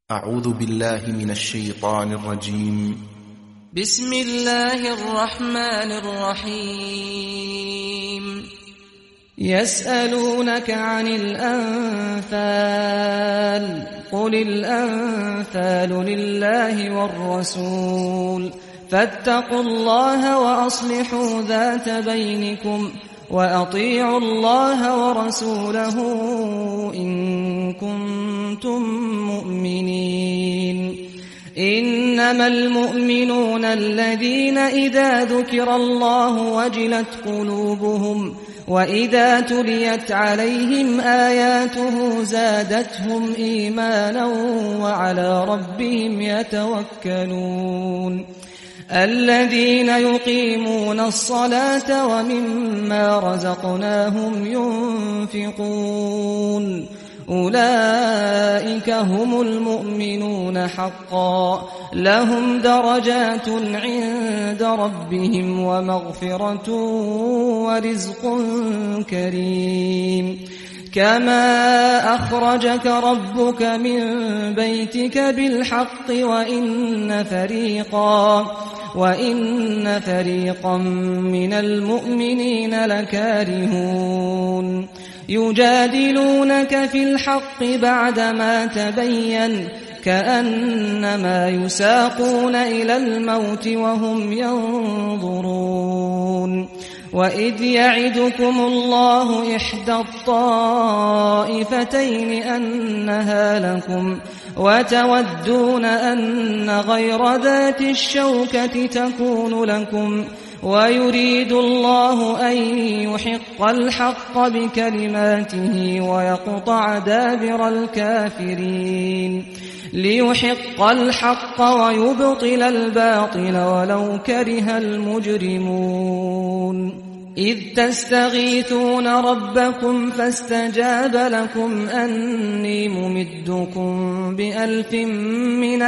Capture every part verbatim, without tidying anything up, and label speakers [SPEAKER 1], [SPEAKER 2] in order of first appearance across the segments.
[SPEAKER 1] أعوذ بالله من الشيطان الرجيم.
[SPEAKER 2] بسم الله الرحمن الرحيم. يسألونك عن الأنفال قل الأنفال لله والرسول فاتقوا الله وأصلحوا ذات بينكم وأطيعوا الله ورسوله إن كنتم مؤمنين. إنما المؤمنون الذين إذا ذكر الله وجلت قلوبهم وإذا تليت عليهم آياته زادتهم إيمانا وعلى ربهم يتوكلون. الذين يقيمون الصلاة ومما رزقناهم ينفقون أولئك هم المؤمنون حقا لهم درجات عند ربهم ومغفرة ورزق كريم. كما أخرجك ربك من بيتك بالحق وإن فريقا وإن فريقا من المؤمنين لكارهون يجادلونك في الحق بعدما تبين كأنما يساقون إلى الموت وهم ينظرون. وإذ يعدكم الله إحدى الطائفتين أنها لكم وتودون أن غير ذات الشوكة تكون لكم ويريد الله أن يحق الحق بكلماته ويقطع دابر الكافرين ليحق الحق ويبطل الباطل ولو كره المجرمون. إذ تستغيثون ربكم فاستجاب لكم أني ممدكم بألف من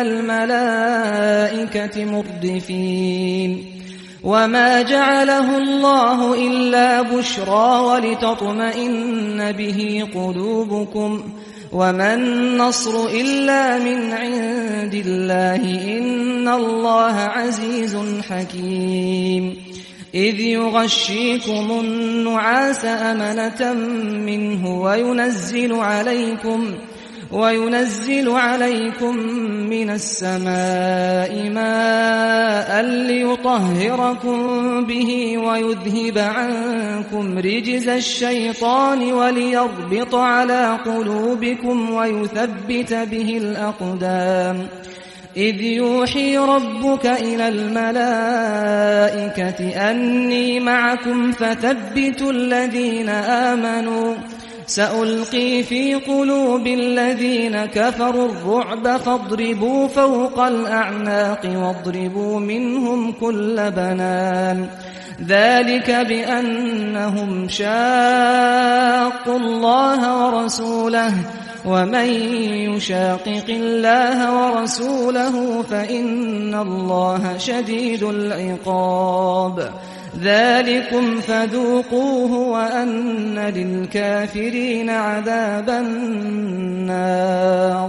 [SPEAKER 2] الملائكة مردفين. وما جعله الله إلا بشرى ولتطمئن به قلوبكم وما النصر إلا من عند الله إن الله عزيز حكيم. إذ يغشيكم النعاس أمنة منه وينزل عليكم وينزل عليكم من السماء ماء ليطهركم به ويذهب عنكم رجز الشيطان وليربط على قلوبكم ويثبت به الأقدام. إذ يوحي ربك إلى الملائكة أني معكم فثبتوا الذين آمنوا سألقي في قلوب الذين كفروا الرعب فاضربوا فوق الأعناق واضربوا منهم كل بنان. ذلك بأنهم شاقوا الله ورسوله ومن يشاقق الله ورسوله فإن الله شديد العقاب. ذلكم فذوقوه وأن للكافرين عذاب النار.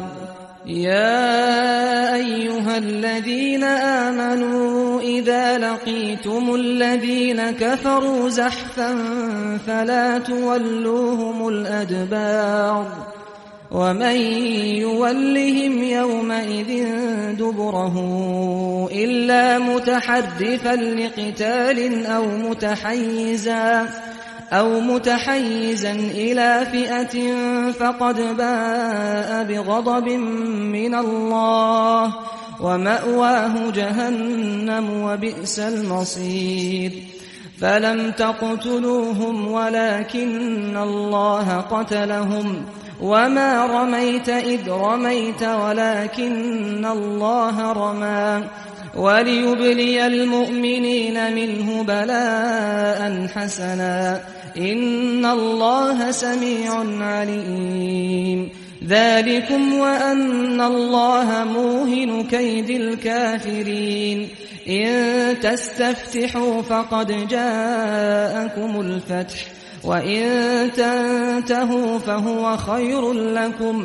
[SPEAKER 2] يا أيها الذين آمنوا إذا لقيتم الذين كفروا زحفا فلا تولوهم الأدبار ومن يولهم يومئذ دبره إلا متحرفا لقتال أو متحيزا أو متحيزا إلى فئة فقد باء بغضب من الله ومأواه جهنم وبئس المصير. فلم تقتلوهم ولكن الله قتلهم وما رميت إذ رميت ولكن الله رمى وليبلي المؤمنين منه بلاء حسنا إن الله سميع عليم. ذلكم وأن الله موهن كيد الكافرين. إن تستفتحوا فقد جاءكم الفتح وإن تنتهوا فهو خير لكم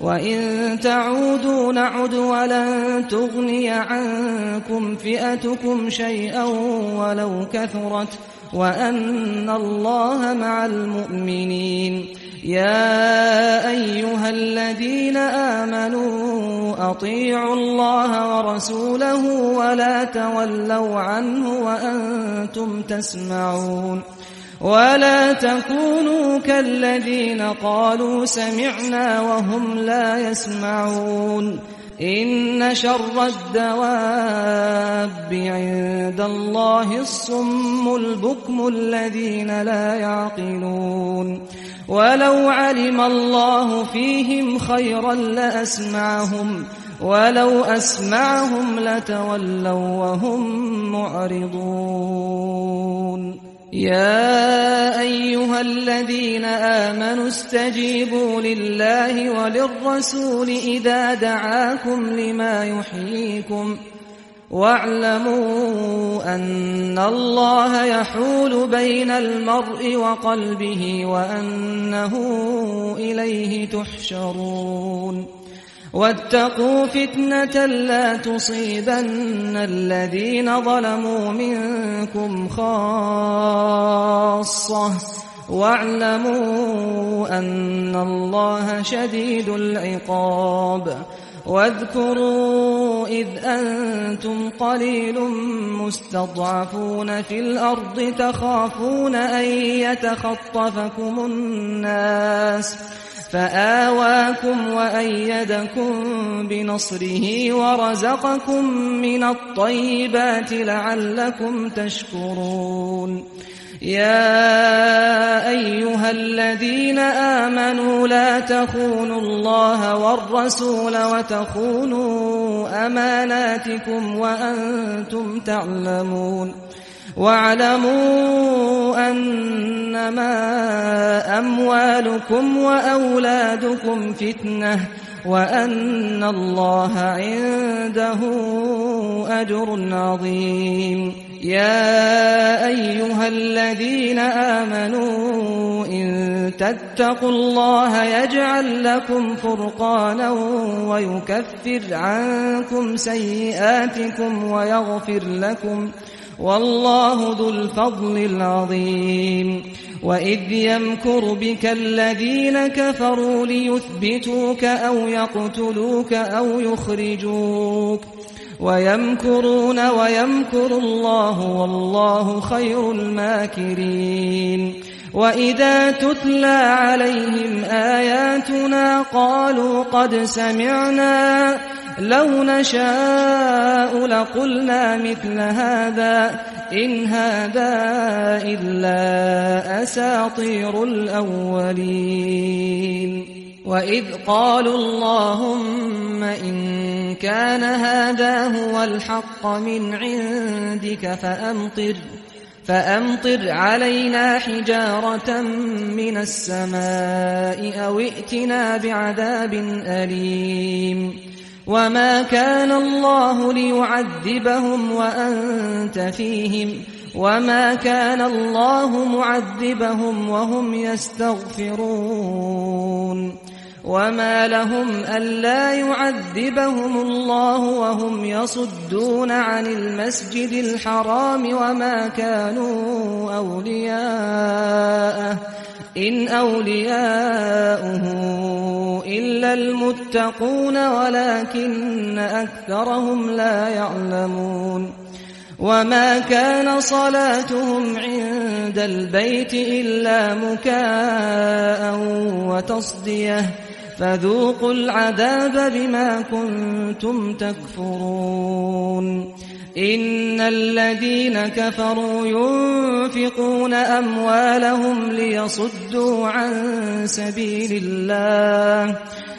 [SPEAKER 2] وإن تعودوا نعد ولن تغني عنكم فئتكم شيئا ولو كثرت وأن الله مع المؤمنين يا أيها الذين آمنوا أطيعوا الله ورسوله ولا تولوا عنه وأنتم تسمعون ولا تكونوا كالذين قالوا سمعنا وهم لا يسمعون إن شر الدواب عند الله الصم البكم الذين لا يعقلون ولو علم الله فيهم خيرا لأسمعهم ولو أسمعهم لتولوا وهم معرضون يا أيها الذين آمنوا استجيبوا لله وللرسول إذا دعاكم لما يحييكم واعلموا أن الله يحول بين المرء وقلبه وأنه إليه تحشرون واتقوا فتنة لا تصيبن الذين ظلموا منكم خاصة واعلموا أن الله شديد العقاب واذكروا إذ أنتم قليل مستضعفون في الأرض تخافون أن يتخطفكم الناس فآواكم وأيدكم بنصره ورزقكم من الطيبات لعلكم تشكرون يا أيها الذين آمنوا لا تخونوا الله والرسول وتخونوا أماناتكم وأنتم تعلمون واعلموا أنما أموالكم وأولادكم فتنة وأن الله عنده أجر عظيم يا أيها الذين آمنوا إن تتقوا الله يجعل لكم فرقانا ويكفر عنكم سيئاتكم ويغفر لكم والله ذو الفضل العظيم وإذ يمكر بك الذين كفروا ليثبتوك أو يقتلوك أو يخرجوك ويمكرون ويمكر الله والله خير الماكرين وإذا تتلى عليهم آياتنا قالوا قد سمعنا لو نشاء لقلنا مثل هذا إن هذا إلا أساطير الأولين وإذ قالوا اللهم إن كان هذا هو الحق من عندك فأمطر فأمطر علينا حجارة من السماء أو ائتنا بعذاب أليم وما كان الله ليعذبهم وأنت فيهم وما كان الله معذبهم وهم يستغفرون وما لهم ألا يعذبهم الله وهم يصدون عن المسجد الحرام وما كانوا أولياءه إن أولياؤه إلا المتقون ولكن أكثرهم لا يعلمون وما كان صلاتهم عند البيت إلا مكاء وتصدية فذوقوا العذاب بما كنتم تكفرون إن الذين كفروا ينفقون أموالهم ليصدوا عن سبيل الله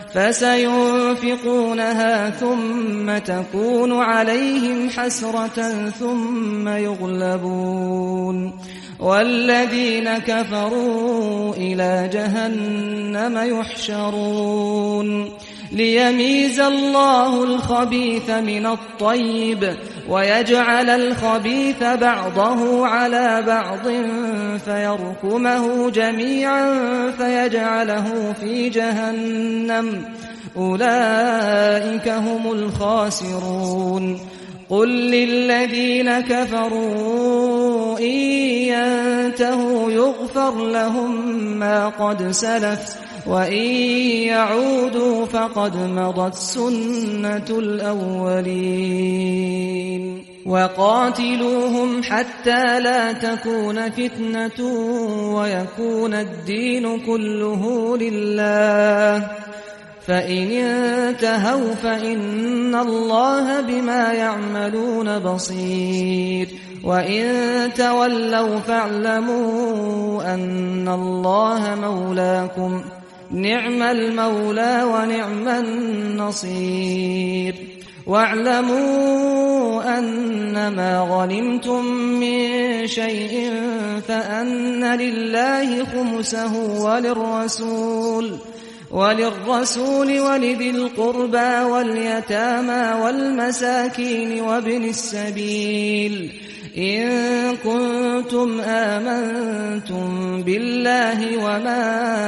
[SPEAKER 2] فسينفقونها ثم تكون عليهم حسرة ثم يغلبون والذين كفروا إلى جهنم يحشرون ليميز الله الخبيث من الطيب ويجعل الخبيث بعضه على بعض فيركمه جميعا فيجعله في جهنم أولئك هم الخاسرون قل للذين كفروا إن ينتهوا يغفر لهم ما قد سلف وإن يعودوا فقد مضت سنة الأولين وقاتلوهم حتى لا تكون فتنة ويكون الدين كله لله فإن انتهوا فإن الله بما يعملون بصير وإن تولوا فاعلموا أن الله مولاكم نعم المولى ونعم النصير واعلموا أنما غنمتم من شيء فأن لله خمسه وللرسول وللرسول ولذي القربى واليتامى والمساكين وابن السبيل إن كنتم آمنتم بالله وما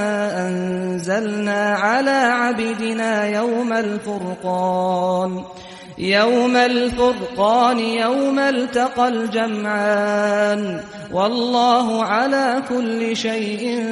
[SPEAKER 2] أنزلنا على عبدنا يوم الفرقان يوم الفرقان يوم التقى الجمعان والله على كل شيء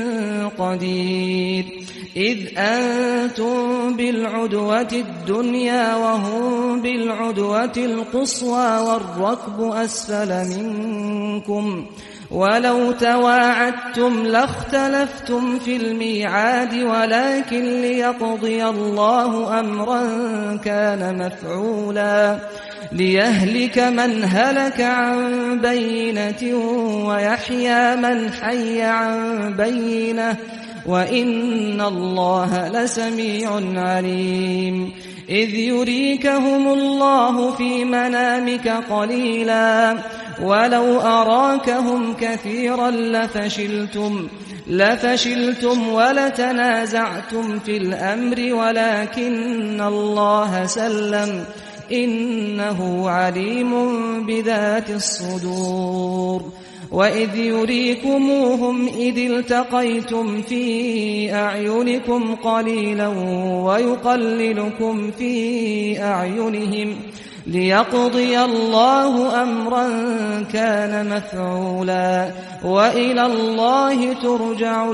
[SPEAKER 2] قدير إذ أنتم بالعدوة الدنيا وهم بالعدوة القصوى والركب أسفل منكم ولو تواعدتم لاختلفتم في الميعاد ولكن ليقضي الله أمرا كان مفعولا ليهلك من هلك عن بينة ويحيى من حي عن بينة وإن الله لسميع عليم إذ يريكهم الله في منامك قليلا ولو أراكهم كثيرا لفشلتم لفشلتم ولتنازعتم في الأمر ولكن الله سلم إنه عليم بذات الصدور وإذ يريكموهم إذ التقيتم في أعينكم قليلا ويقللكم في أعينهم ليقضي الله أمرا كان مفعولا وإلى الله ترجع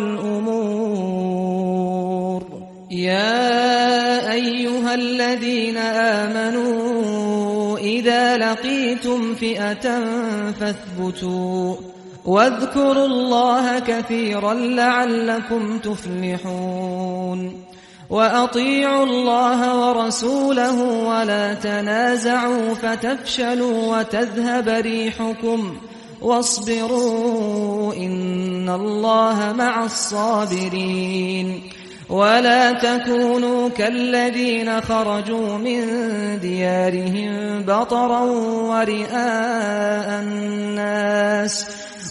[SPEAKER 2] الأمور يا أيها الذين آمنوا إذا لقيتم فئة فاثبتوا واذكروا الله كثيرا لعلكم تفلحون وأطيعوا الله ورسوله ولا تنازعوا فتفشلوا وتذهب ريحكم واصبروا إن الله مع الصابرين ولا تكونوا كالذين خرجوا من ديارهم بطرا ورئاء الناس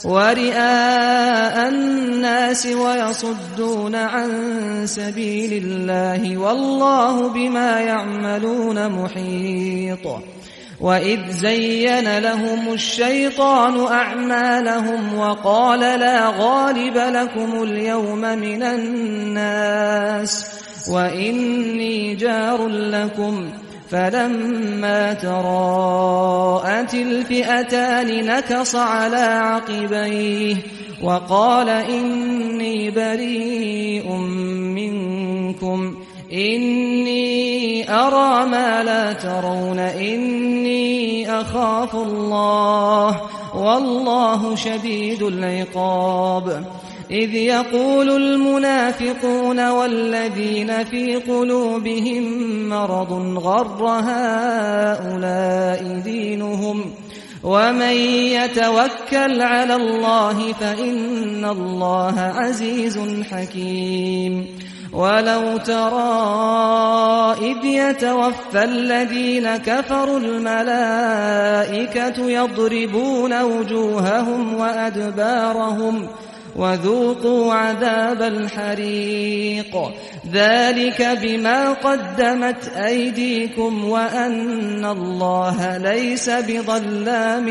[SPEAKER 2] ورئاء الناس ويصدون عن سبيل الله والله بما يعملون محيط وإذ زين لهم الشيطان أعمالهم وقال لا غالب لكم اليوم من الناس وإني جار لكم فلما تراءت الفئتان نكص على عقبيه وقال إني بريء منكم إني أرى ما لا ترون إني أخاف الله والله شديد العقاب إذ يقول المنافقون والذين في قلوبهم مرض غر هؤلاء دينهم ومن يتوكل على الله فإن الله عزيز حكيم ولو ترى إذ يتوفى الذين كفروا الملائكة يضربون وجوههم وأدبارهم وذوقوا عذاب الحريق ذلك بما قدمت أيديكم وأن الله ليس بظلام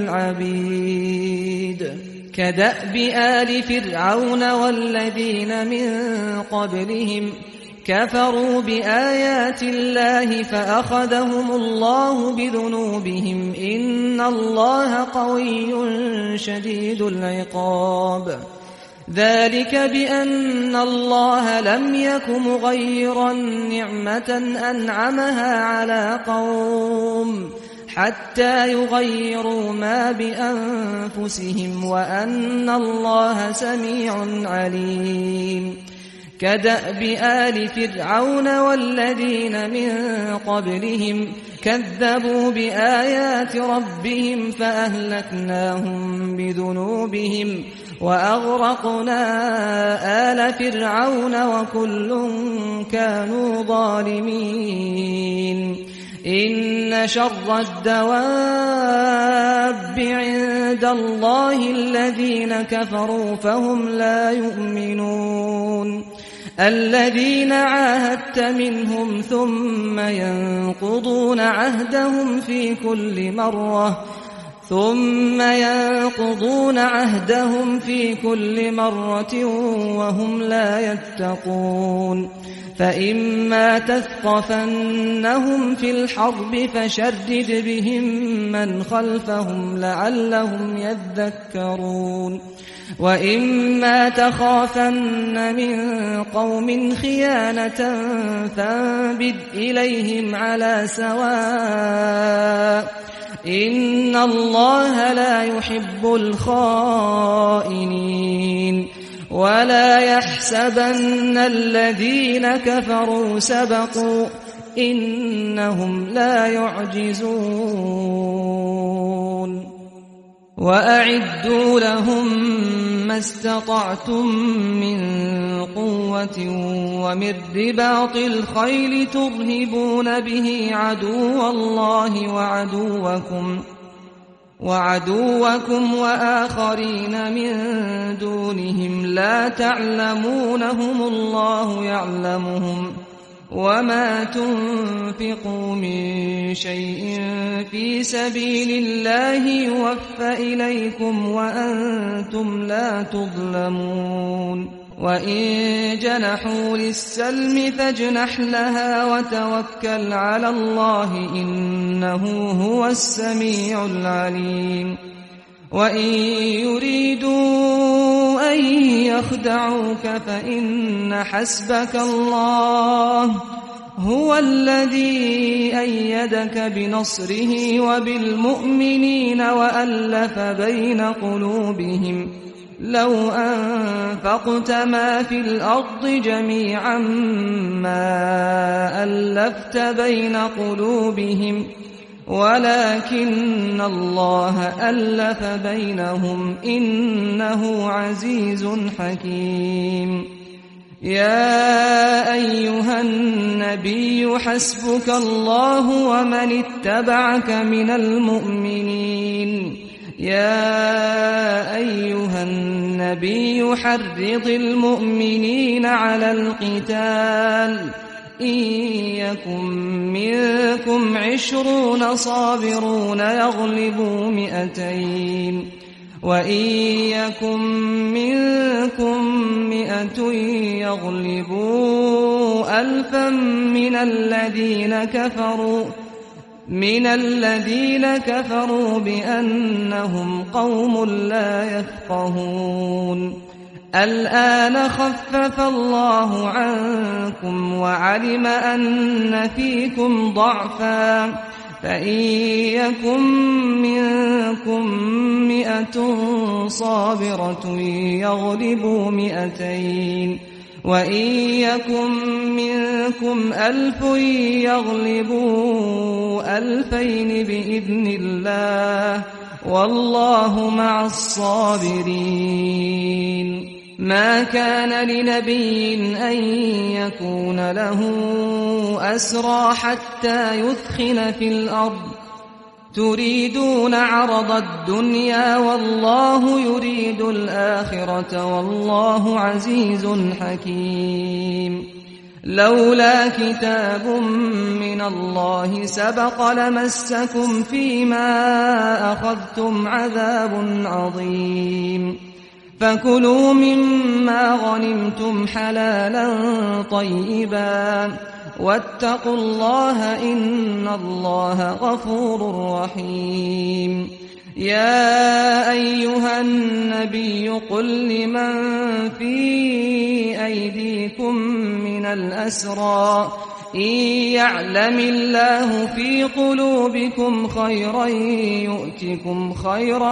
[SPEAKER 2] للعبيد كدأب آل فرعون والذين من قبلهم كفروا بآيات الله فأخذهم الله بذنوبهم إن الله قوي شديد العقاب ذلك بأن الله لم يك مغيرا نعمة أنعمها على قوم حتى يغيروا ما بأنفسهم وأن الله سميع عليم كدأب آل فرعون والذين من قبلهم كذبوا بآيات ربهم فأهلكناهم بذنوبهم وأغرقنا آل فرعون وكل كانوا ظالمين إن شر الدواب عند الله الذين كفروا فهم لا يؤمنون الذين عاهدت منهم ثم ينقضون عهدهم في كل مرة ثم ينقضون عهدهم في كل مرة وهم لا يتقون فإما تثقفنهم في الحرب فشرد بهم من خلفهم لعلهم يذكرون وإما تخافن من قوم خيانة فانبذ إليهم على سواء إن الله لا يحب الخائنين ولا يحسبن الذين كفروا سبقوا إنهم لا يعجزون وأعدوا لهم ما استطعتم من قوة ومن رباط الخيل ترهبون به عدو الله وعدوكم وعدوكم وآخرين من دونهم لا تعلمونهم الله يعلمهم وما تنفقوا من شيء في سبيل الله يوفى إليكم وأنتم لا تظلمون وإن جنحوا للسلم فاجنح لها وتوكل على الله إنه هو السميع العليم وإن يريدوا أن يخدعوك فإن حسبك الله هو الذي أيدك بنصره وبالمؤمنين وألف بين قلوبهم لو أنفقت ما في الأرض جميعا ما ألفت بين قلوبهم ولكن الله ألف بينهم إنه عزيز حكيم يا أيها النبي حسبك الله ومن اتبعك من المؤمنين يا أيها النبي حرض المؤمنين على القتال إن يكن منكم عشرون صابرون يغلبوا مئتين وإن يكن منكم مئة يغلبوا ألفا من الذين كفروا من الذين كفروا بأنهم قوم لا يفقهون الآن خفف الله عنكم وعلم أن فيكم ضعفا فإن يكن منكم مئة صابرة يغلبوا مئتين وإن يكن منكم ألف يغلبوا ألفين بإذن الله والله مع الصابرين ما كان لنبي أن يكون له أسرى حتى يثخن في الأرض تريدون عرض الدنيا والله يريد الآخرة والله عزيز حكيم لولا كتاب من الله سبق لمسكم فيما أخذتم عذاب عظيم فكلوا مما غنمتم حلالا طيبا واتقوا الله إن الله غفور رحيم. يا أيها النبي قل لمن في أيديكم من الأسرى إن يعلم الله في قلوبكم خيرا يؤتكم خيرا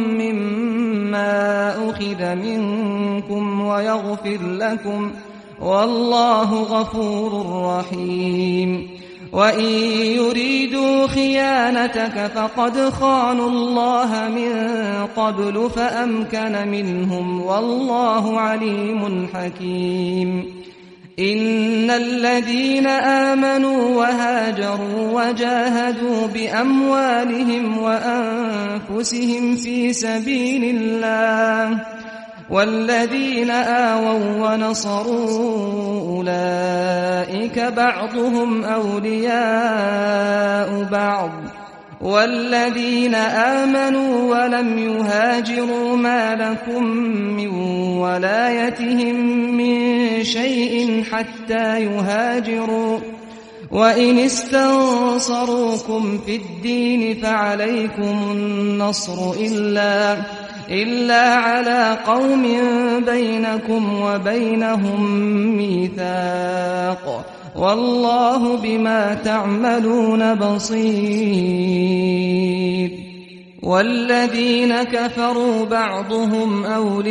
[SPEAKER 2] مما أخذ منكم ويغفر لكم والله غفور رحيم. وإن يريدوا خيانتك فقد خانوا الله من قبل فأمكن منهم والله عليم حكيم. إن الذين آمنوا وهاجروا وجاهدوا بأموالهم وأنفسهم في سبيل الله والذين آووا ونصروا أولئك بعضهم أولياء بعض والذين آمنوا ولم يهاجروا ما لكم من ولايتهم من شيء حتى يهاجروا وإن استنصروكم في الدين فعليكم النصر إلا إلا على قوم بينكم وبينهم ميثاق والله بما تعملون بصير. والذين كفروا بعضهم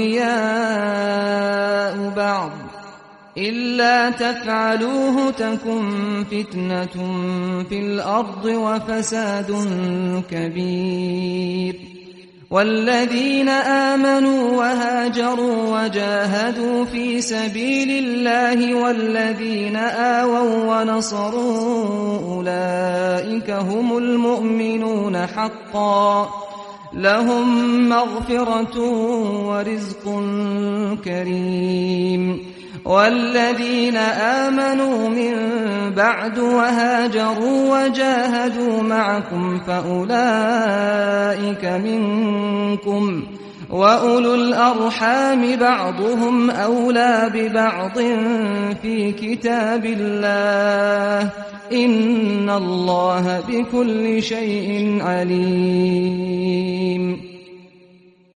[SPEAKER 2] أولياء بعض إلا تفعلوه تكن فتنة في الأرض وفساد كبير. والذين آمنوا وهاجروا وجاهدوا في سبيل الله والذين آووا ونصروا أولئك هم المؤمنون حقا لهم مغفرة ورزق كريم. والذين آمنوا من بعد وهاجروا وجاهدوا معكم فأولئك منكم وأولو الأرحام بعضهم أولى ببعض في كتاب الله إن الله بكل شيء عليم.